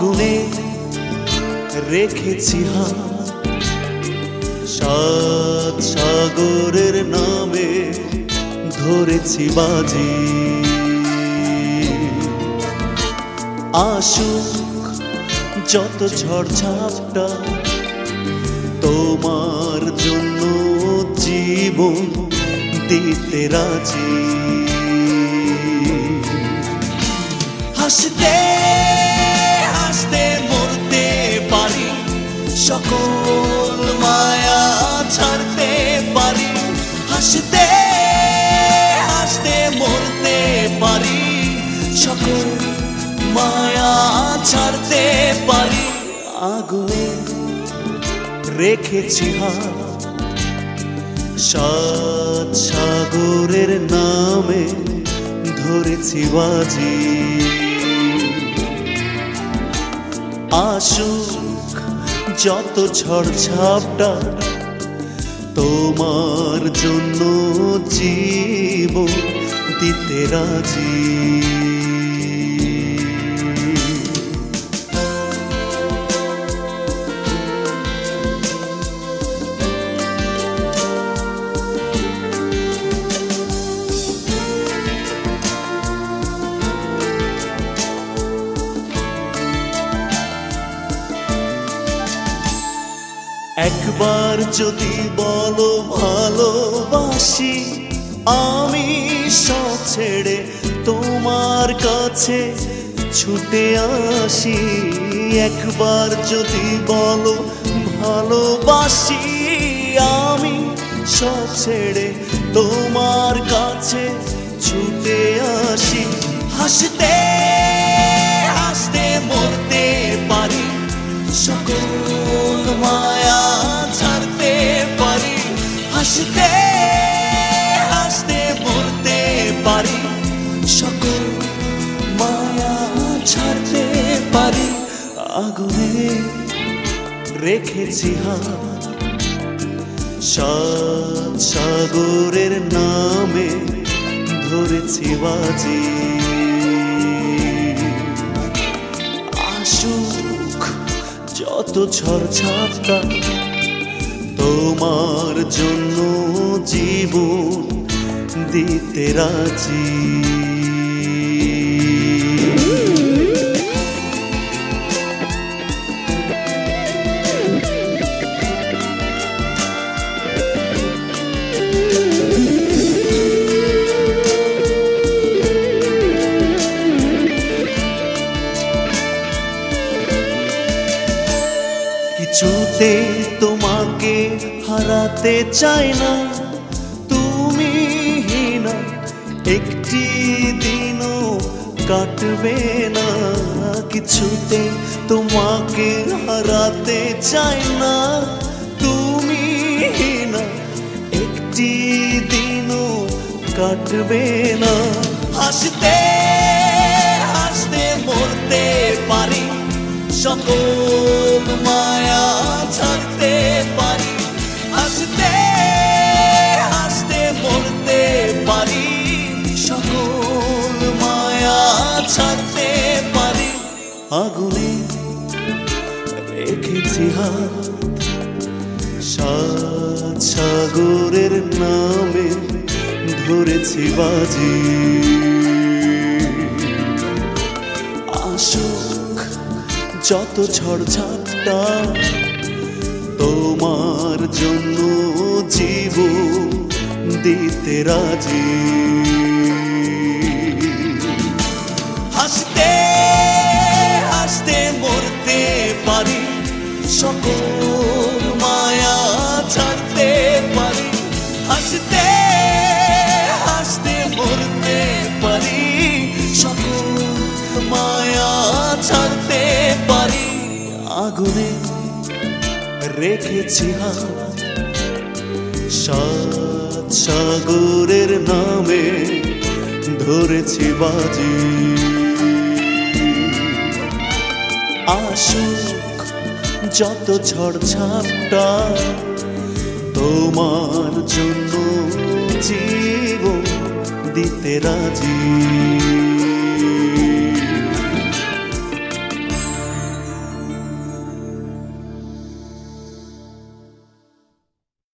আগুনে রেখেছি হাত, সাত সাগরের নামে ধরেছি বাজি। আসুক যত ঝড় ঝাপটা, তোমার জন্য জীবন দিতে রাজি। হাসতে হাসতে মরতে পারি, সকল মায়া ছাড়তে পারি। হাসতে হাসতে মরতে পারি, সকল মায়া ছাড়তে পারি। আগুনে রেখেছি হাত, সাত সাগরের নামে ধরেছি বাজি। আসুক যত ঝড় ঝাপটা, তোমার জন্য জীবন দিতে রাজি। একবার যদি বলো ভালোবাসি, আমি সব ছেড়ে তোমার কাছে ছুটে আসি। একবার যদি বলো ভালোবাসি, আমি সব ছেড়ে তোমার কাছে ছুটে আসি। হাসতে হাসতে মরতে পারি, সকল মায়া ছাড়তে পারি। হাসতে হাসতে মরতে পারি, সকল মায়া ছাড়তে পারি। আগুনে রেখেছি হাত, সাত সাগরের নামে ধরেছি বাজি। আসুক যত ঝড় ঝাপটা, তোমার জন্য জীবন দিতে রাজি। কিছুতে তোমাকে হারাতে চাই না, তুমি না একটি দিনও কাটবে না। কিছুতে তোমাকে হারাতে চাই না, তুমি না একটি দিনও কাটবে না। হাসতে হাসতে মরতে পারি, সকল মায়া ছাড়তে পারি। হাসতে হাসতে মরতে পারি, সকল মায়া ছাড়তে পারি। আগুনে রেখেছি হাত, সাত সাগরের নামে ধরেছি বাজি। আসুক যত ঝড় ঝাপটা, তোমার জন্য জীবন দিতে রাজি। হাসতে হাসতে মরতে পারি, সকল মায়া ছাড়তে পারি। হাসতে হাসতে মরতে পারি, সকল মায়া ছাড়তে পারি। আগুনে রেখেছি হাত, সাত সাগরের নামে ধরেছি বাজি। আসুক যত ঝড় ঝাপটা, তোমার জন্য জীবন দিতে রাজি।